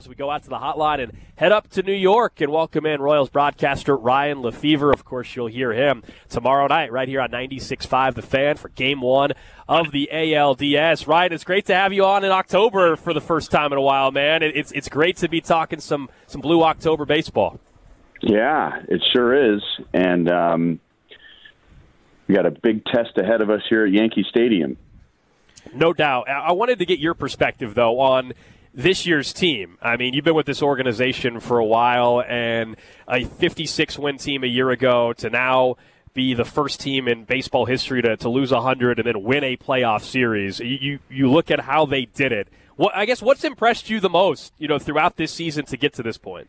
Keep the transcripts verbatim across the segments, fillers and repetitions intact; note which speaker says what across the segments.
Speaker 1: we go out to the hotline and head up to New York and welcome in Royals broadcaster Ryan Lefevre. Of course, you'll hear him tomorrow night right here on ninety-six point five The Fan for Game one of the A L D S. Ryan, it's great to have you on in October for the first time in a while, man. It's it's great to be talking some, some Blue October baseball.
Speaker 2: Yeah, it sure is. And um, we got a big test ahead of us here at Yankee Stadium.
Speaker 1: No doubt. I wanted to get your perspective, though, on this year's team. I mean, you've been with this organization for a while, and a fifty-six win team a year ago to now be the first team in baseball history to, to lose one hundred and then win a playoff series. You, you you look at how they did it. What I guess what's impressed you the most, you know, throughout this season to get to this point?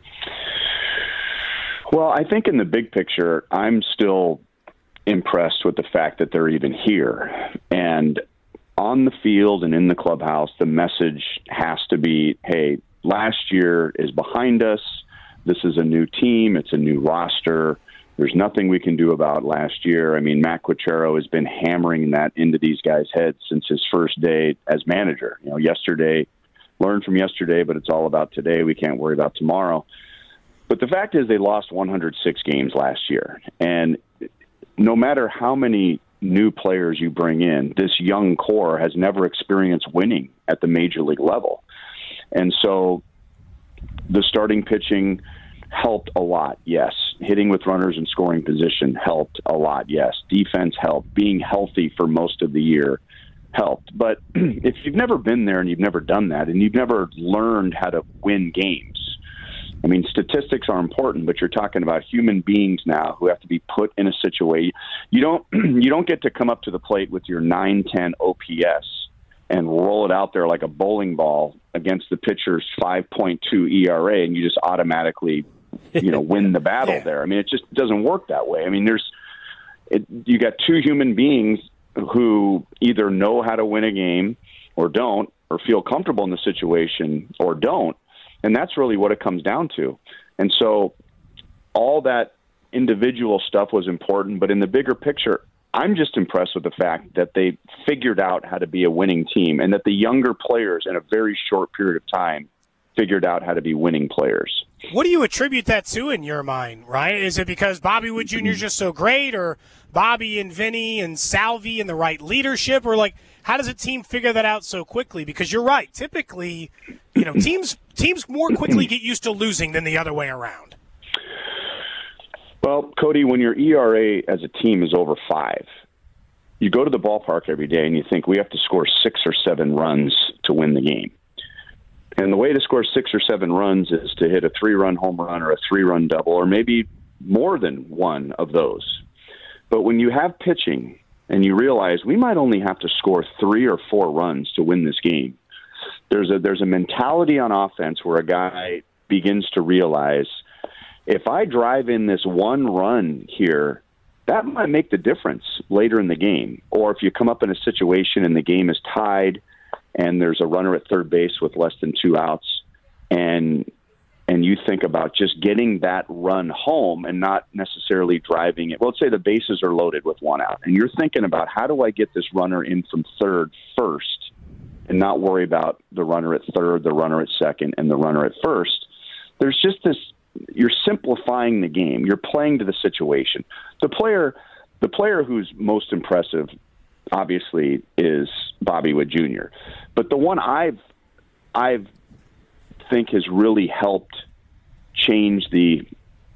Speaker 2: Well, I think in the big picture, I'm still impressed with the fact that they're even here. And on the field and in the clubhouse, the message has to be, hey, last year is behind us. This is a new team. It's a new roster. There's nothing we can do about last year. I mean, Matt Quatraro has been hammering that into these guys' heads since his first day as manager. You know, yesterday, learn from yesterday, but it's all about today. We can't worry about tomorrow. But the fact is they lost one hundred six games last year. And no matter how many new players you bring in, this young core has never experienced winning at the major league level. And so the starting pitching helped a lot, yes. Hitting with runners in scoring position helped a lot, yes. Defense helped. Being healthy for most of the year helped. But if you've never been there and you've never done that and you've never learned how to win games, I mean, statistics are important, but you're talking about human beings now who have to be put in a situation. You don't you don't get to come up to the plate with your nine ten O P S and roll it out there like a bowling ball against the pitcher's five point two E R A, and you just automatically, you know, win the battle there. I mean, it just doesn't work that way. I mean, there's it, you got two human beings who either know how to win a game or don't, or feel comfortable in the situation or don't. And that's really what it comes down to. And so all that individual stuff was important, but in the bigger picture, I'm just impressed with the fact that they figured out how to be a winning team and that the younger players in a very short period of time figured out how to be winning players.
Speaker 3: What do you attribute that to in your mind, right? Is it because Bobby Witt Junior is just so great, or Bobby and Vinny and Salvi and the right leadership, or like how does a team figure that out so quickly? Because you're right, typically, you know, teams teams more quickly get used to losing than the other way around.
Speaker 2: Well, Cody, when your E R A as a team is over five, you go to the ballpark every day and you think we have to score six or seven runs to win the game. And the way to score six or seven runs is to hit a three-run home run or a three-run double, or maybe more than one of those. But when you have pitching and you realize we might only have to score three or four runs to win this game, there's a there's a mentality on offense where a guy begins to realize, if I drive in this one run here, that might make the difference later in the game. Or if you come up in a situation and the game is tied and there's a runner at third base with less than two outs, and and you think about just getting that run home and not necessarily driving it. Well, let's say the bases are loaded with one out, and you're thinking about, how do I get this runner in from third first and not worry about the runner at third, the runner at second, and the runner at first. There's just this, you're simplifying the game. You're playing to the situation. The player, the player who's most impressive, obviously, is Bobby Witt Junior But the one I've, I've think has really helped change the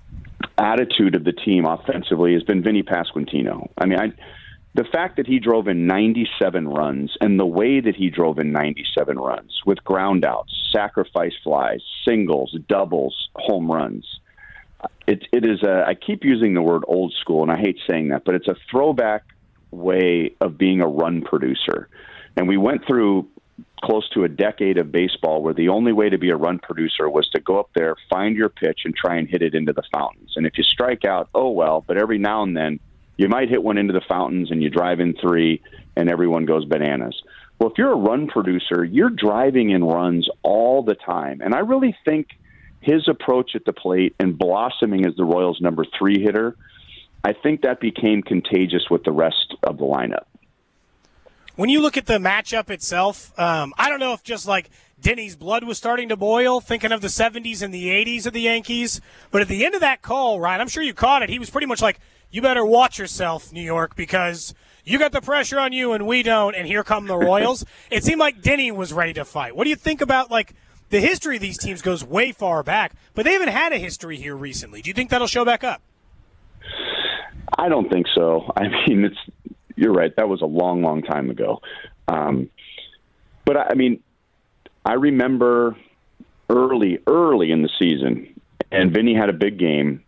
Speaker 2: attitude of the team offensively has been Vinny Pasquantino. I mean, I, the fact that he drove in ninety-seven runs and the way that he drove in ninety-seven runs with ground outs, sacrifice flies, singles, doubles, home runs. It, it is a, I keep using the word old school, and I hate saying that, but it's a throwback way of being a run producer. And we went through close to a decade of baseball where the only way to be a run producer was to go up there, find your pitch, and try and hit it into the fountains. And if you strike out, oh well, but every now and then you might hit one into the fountains and you drive in three and everyone goes bananas. Well, if you're a run producer, you're driving in runs all the time. And I really think his approach at the plate and blossoming as the Royals' number three hitter, I think that became contagious with the rest of the lineup.
Speaker 3: When you look at the matchup itself, um, I don't know if just like Denny's blood was starting to boil, thinking of the seventies and the eighties of the Yankees. But at the end of that call, Ryan, I'm sure you caught it. He was pretty much like, you better watch yourself, New York, because you got the pressure on you and we don't, and here come the Royals. It seemed like Denny was ready to fight. What do you think about, like, the history of these teams goes way far back, but they haven't had a history here recently. Do you think that'll show back up?
Speaker 2: I don't think so. I mean, it's you're right. That was a long, long time ago. Um, but, I, I mean, I remember early, early in the season, and Vinny had a big game,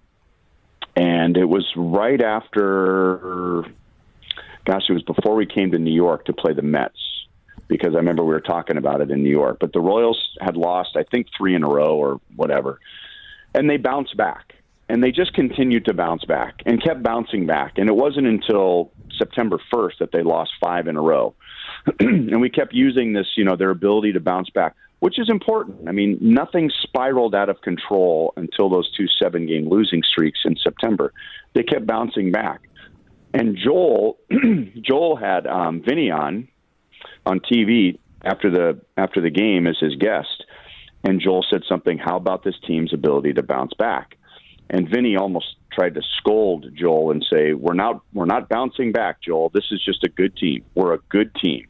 Speaker 2: and it was right after, gosh, it was before we came to New York to play the Mets, because I remember we were talking about it in New York. But the Royals had lost, I think, three in a row or whatever, and they bounced back. And they just continued to bounce back and kept bouncing back. And it wasn't until September first that they lost five in a row. And we kept using this, you know, their ability to bounce back, which is important. I mean, nothing spiraled out of control until those two seven-game losing streaks in September. They kept bouncing back. And Joel, Joel had um, Vinny on on T V after the after the game as his guest, and Joel said something. How about this team's ability to bounce back? And Vinny almost tried to scold Joel and say, "We're not we're not bouncing back, Joel. This is just a good team. We're a good team."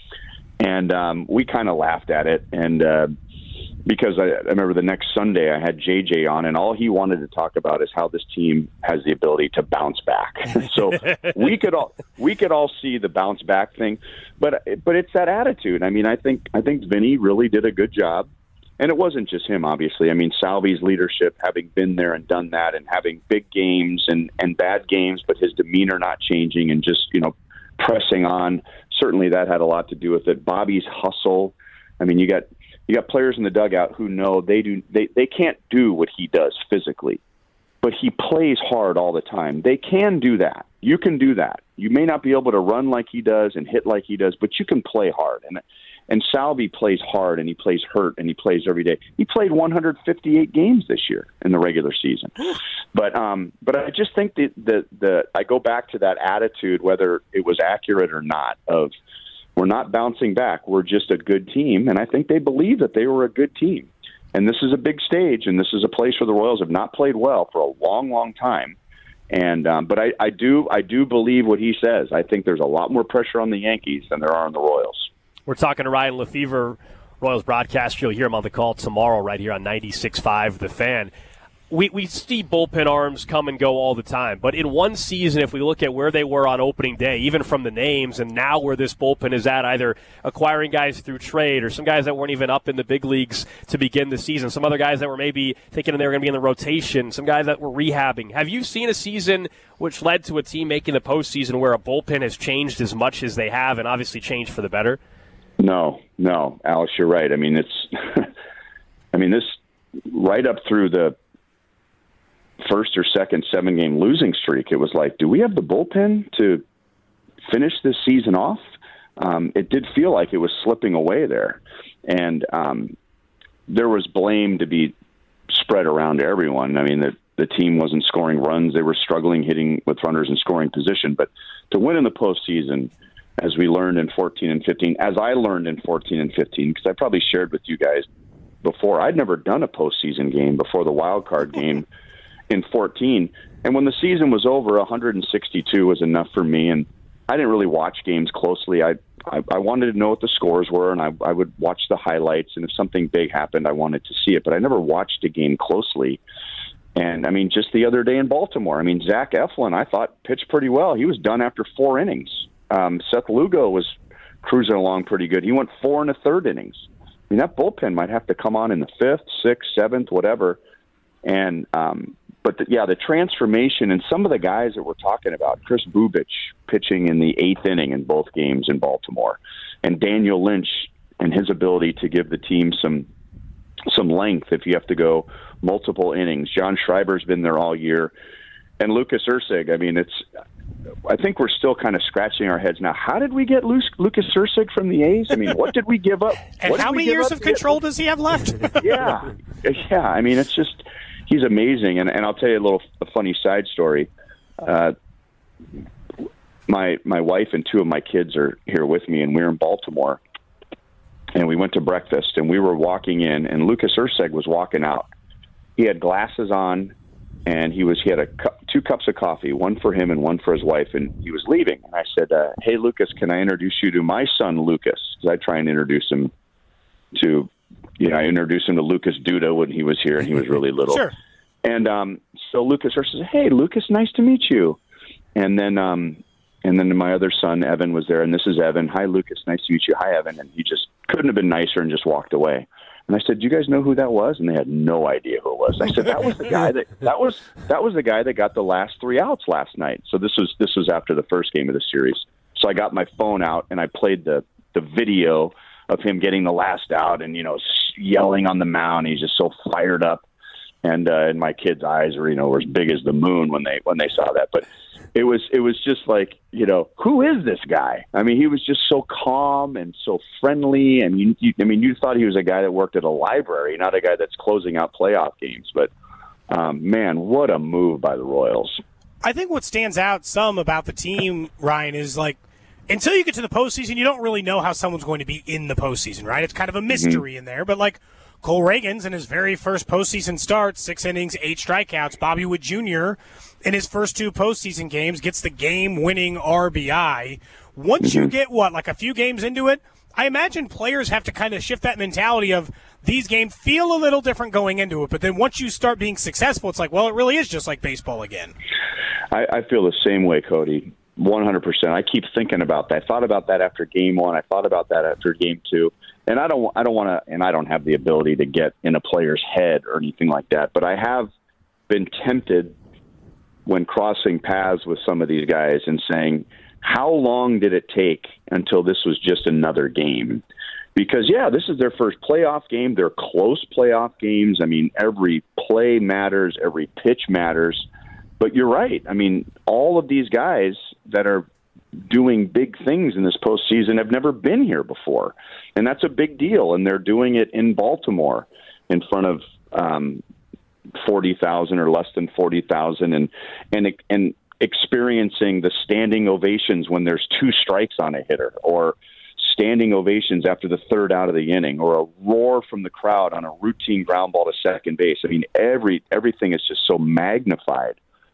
Speaker 2: And um, we kind of laughed at it, and uh, because I, I remember the next Sunday I had J J on, and all he wanted to talk about is how this team has the ability to bounce back. So we could all we could all see the bounce back thing, but but it's that attitude. I mean, I think I think Vinny really did a good job, and it wasn't just him, obviously. I mean, Salvi's leadership, having been there and done that, and having big games and and bad games, but his demeanor not changing and just you know pressing on. Certainly, that had a lot to do with it. Bobby's hustle. I mean, you got. You got players in the dugout who know they do they, they can't do what he does physically, but he plays hard all the time. They can do that. You can do that. You may not be able to run like he does and hit like he does, but you can play hard. And and Salvi plays hard, and he plays hurt, and he plays every day. He played one hundred fifty-eight games this year in the regular season. But um, but I just think that the the I go back to that attitude, whether it was accurate or not, of we're not bouncing back. We're just a good team. And I think they believe that they were a good team. And this is a big stage, and this is a place where the Royals have not played well for a long, long time. And um, but I, I do I do believe what he says. I think there's a lot more pressure on the Yankees than there are on the Royals.
Speaker 1: We're talking to Ryan Lefevre, Royals broadcaster. You'll hear him on the call tomorrow right here on ninety-six point five The Fan. We we see bullpen arms come and go all the time, but in one season, if we look at where they were on opening day, even from the names, and now where this bullpen is at, either acquiring guys through trade or some guys that weren't even up in the big leagues to begin the season, some other guys that were maybe thinking they were going to be in the rotation, some guys that were rehabbing. Have you seen a season which led to a team making the postseason where a bullpen has changed as much as they have, and obviously changed for the better?
Speaker 2: No, no, Alex, you're right. I mean, it's, I mean, this right up through the first or second seven-game losing streak, it was like, do we have the bullpen to finish this season off? Um, it did feel like it was slipping away there. And um, there was blame to be spread around to everyone. I mean, the, the team wasn't scoring runs. They were struggling hitting with runners in scoring position. But to win in the postseason, as we learned in fourteen and fifteen, as I learned in fourteen and fifteen, because I probably shared with you guys before, I'd never done a postseason game before the wild card game in fourteen. And when the season was over, one hundred sixty-two was enough for me. And I didn't really watch games closely. I I, I wanted to know what the scores were, and I, I would watch the highlights. And if something big happened, I wanted to see it. But I never watched a game closely. And, I mean, just the other day in Baltimore, I mean, Zach Eflin, I thought, pitched pretty well. He was done after four innings. Um, Seth Lugo was cruising along pretty good. He went four and a third innings. I mean, that bullpen might have to come on in the fifth, sixth, seventh, whatever. And um, but the, yeah, the transformation and some of the guys that we're talking about, Chris Bubich pitching in the eighth inning in both games in Baltimore, and Daniel Lynch and his ability to give the team some some length if you have to go multiple innings. John Schreiber's been there all year, and Lucas Erceg. I mean, it's. I think we're still kind of scratching our heads now. How did we get Lucas Erceg from the A's? I mean, what did we give up?
Speaker 3: And
Speaker 2: what
Speaker 3: how many years of control does he have left?
Speaker 2: yeah, yeah. I mean, it's just he's amazing. And, and I'll tell you a little a funny side story. Uh, my my wife and two of my kids are here with me, and we're in Baltimore. and we went to breakfast, and we were walking in, and Lucas Erceg was walking out. He had glasses on, and he was he had a cu- two cups of coffee, one for him and one for his wife, and he was leaving. And I said, uh, "Hey, Lucas, can I introduce you to my son, Lucas?" Because I try and introduce him to, you know, I introduced him to Lucas Duda when he was here, and he was really little.
Speaker 3: Sure.
Speaker 2: And um, so Lucas Erceg said, "Hey, Lucas, nice to meet you." And then um, and then my other son, Evan, was there, and this is Evan. "Hi, Lucas, nice to meet you." "Hi, Evan." And he just couldn't have been nicer and just walked away. And I said, "Do you guys know who that was?" And they had no idea who it was. I said, "That was the guy that that was that was the guy that got the last three outs last night." So this was this was after the first game of the series. So I got my phone out and I played the the video of him getting the last out and, you know, yelling on the mound. He's just so fired up. And uh, and my kids' eyes were, you know, were as big as the moon when they when they saw that. But it was it was just like, you know, who is this guy? I mean, he was just so calm and so friendly. And you, you, I mean, you thought he was a guy that worked at a library, not a guy that's closing out playoff games. But um, man, what a move by the Royals!
Speaker 3: I think what stands out some about the team, Ryan, is like, until you get to the postseason, you don't really know how someone's going to be in the postseason, right? It's kind of a mystery mm-hmm. in there. But like Cole Reagans in his very first postseason start, six innings, eight strikeouts. Bobby Witt Junior in his first two postseason games gets the game-winning R B I. Once mm-hmm. you get, what, like a few games into it, I imagine players have to kind of shift that mentality of these games feel a little different going into it. But then once you start being successful, it's like, well, it really is just like baseball again.
Speaker 2: I, I feel the same way, Cody. one hundred percent. I keep thinking about that. I thought about that after game one. I thought about that after game two. And I don't, I don't want to, and I don't have the ability to get in a player's head or anything like that. But I have been tempted when crossing paths with some of these guys and saying, how long did it take until this was just another game? Because, yeah, this is their first playoff game. They're close playoff games. I mean, every play matters. Every pitch matters. But you're right. I mean, all of these guys that are doing big things in this postseason have never been here before. And that's a big deal. And they're doing it in Baltimore in front of um, forty thousand or less than forty thousand and, and, and experiencing the standing ovations when there's two strikes on a hitter, or standing ovations after the third out of the inning, or a roar from the crowd on a routine ground ball to second base. I mean, every everything is just so magnified.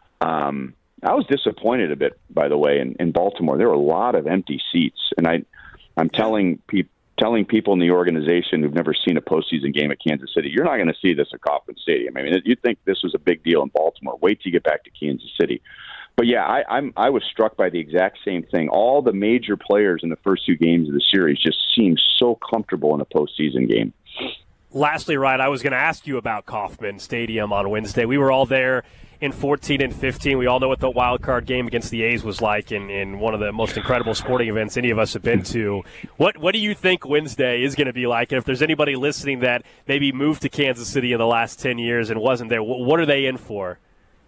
Speaker 2: Um, I was disappointed a bit, by the way, in, in Baltimore. There were a lot of empty seats, and I, I'm telling people, telling people in the organization who've never seen a postseason game at Kansas City, you're not going to see this at Kauffman Stadium. I mean, you think this was a big deal in Baltimore. Wait till you get back to Kansas City. But yeah, I, I'm I was struck by the exact same thing. All the major players in the first two games of the series just seemed so comfortable in a postseason game.
Speaker 1: Lastly, Ryan, I was going to ask you about Kauffman Stadium on Wednesday. We were all there in fourteen and fifteen. We all know what the wild card game against the A's was like in, in one of the most incredible sporting events any of us have been to. What what do you think Wednesday is going to be like? And if there's anybody listening that maybe moved to Kansas City in the last ten years and wasn't there, what are they in for?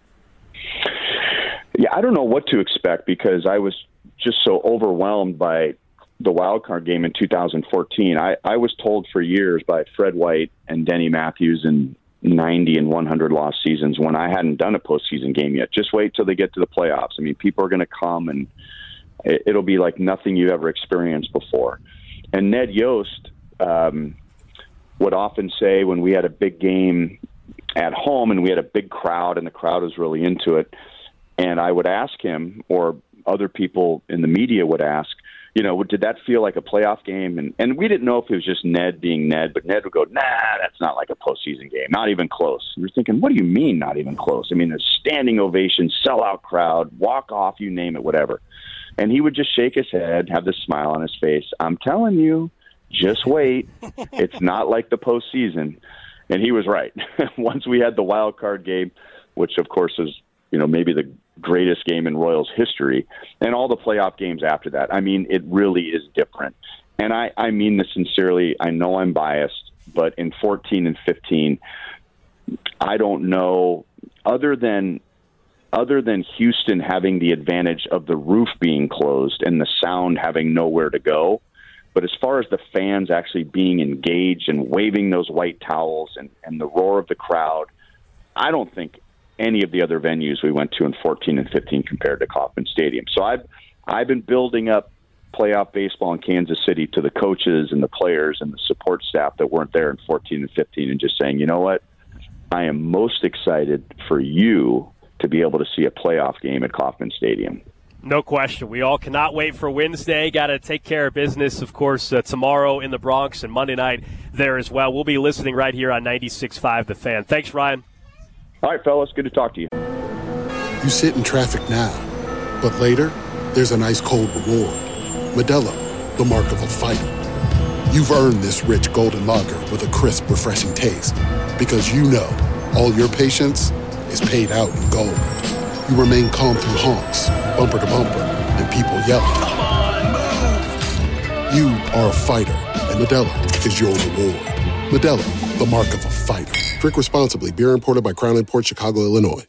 Speaker 2: Yeah, I don't know what to expect because I was just so overwhelmed by the wild card game in two thousand fourteen. I, I was told for years by Fred White and Denny Matthews in ninety and one hundred loss seasons when I hadn't done a postseason game yet. Just wait till they get to the playoffs. I mean, people are going to come and it, it'll be like nothing you ever experienced before. And Ned Yost um, would often say when we had a big game at home and we had a big crowd and the crowd was really into it, and I would ask him, or other people in the media would ask, you know, did that feel like a playoff game? And and we didn't know if it was just Ned being Ned, but Ned would go, nah, that's not like a postseason game, not even close. And we're thinking, what do you mean not even close? I mean, there's standing ovation, sellout crowd, walk off, you name it, whatever. And he would just shake his head, have this smile on his face. I'm telling you, just wait. It's not like the postseason. And he was right. Once we had the wild card game, which of course is, you know, maybe the greatest game in Royals history, and all the playoff games after that. I mean, it really is different. And I, I mean this sincerely. I know I'm biased, but in fourteen and fifteen, I don't know, other than other than Houston having the advantage of the roof being closed and the sound having nowhere to go, but as far as the fans actually being engaged and waving those white towels and, and the roar of the crowd, I don't think any of the other venues we went to in fourteen and fifteen compared to Kauffman Stadium. So I've I've been building up playoff baseball in Kansas City to the coaches and the players and the support staff that weren't there in fourteen and fifteen and just saying, you know what, I am most excited for you to be able to see a playoff game at Kauffman Stadium.
Speaker 1: No question. We all cannot wait for Wednesday. Got to take care of business, of course, uh, tomorrow in the Bronx and Monday night there as well. We'll be listening right here on ninety-six point five The Fan. Thanks, Ryan.
Speaker 2: All right, fellas. Good to talk to you.
Speaker 4: You sit in traffic now, but later there's an ice-cold reward. Modelo, the mark of a fighter. You've earned this rich golden lager with a crisp, refreshing taste. Because you know all your patience is paid out in gold. You remain calm through honks, bumper to bumper, and people yelling.
Speaker 5: Come on, move!
Speaker 4: You are a fighter, and Modelo is your reward. Modelo, the mark of a fighter. Drink responsibly. Beer imported by Crown Imports, Chicago, Illinois.